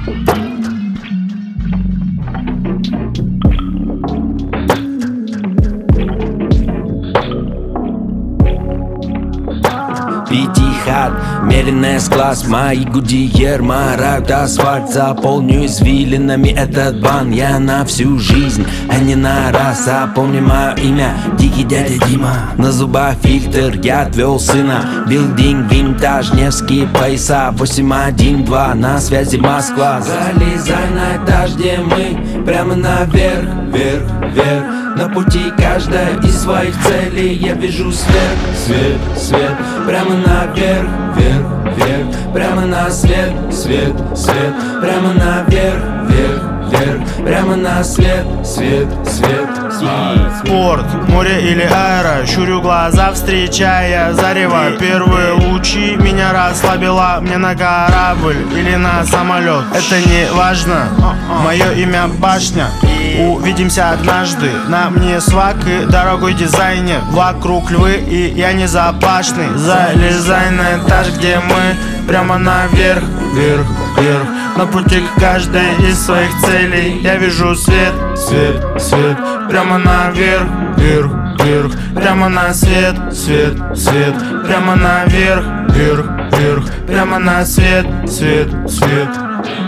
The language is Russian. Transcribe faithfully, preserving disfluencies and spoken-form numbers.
Пятихат, меренная с глаз, мои гудиер марают асфальт. Заполню извилинами этот бан, я на всю жизнь, а не на раз. Запомни мое имя, Дикий дядя Дима. На зубах фильтр, я отвел сына. Билдинг, винтаж, Невские пояса. Восемь один два, на связи Москва. Залезай на этаж, где мы, прямо наверх, вверх, вверх. На пути каждая из своих целей я вижу свет, свет, свет. Прямо наверх, вверх, вверх. Прямо на свет, свет, свет. Прямо наверх, вверх, вверх. Прямо на свет, свет, свет, свет. Порт, море или аэро, щурю глаза, встречая зарево. Первые лучи меня расслабило, мне на корабль или на самолет. Это не важно, мое имя Башня. Увидимся однажды, на мне свак и дорогой дизайнер. Вокруг львы и я не запашный. Залезай на этаж, где мы, прямо наверх, вверх, вверх. На пути к каждой из своих целей я вижу свет, свет, свет. Прямо наверх, вверх, вверх. Прямо на свет, свет, свет. Прямо наверх, вверх, вверх. Прямо на свет, свет, свет.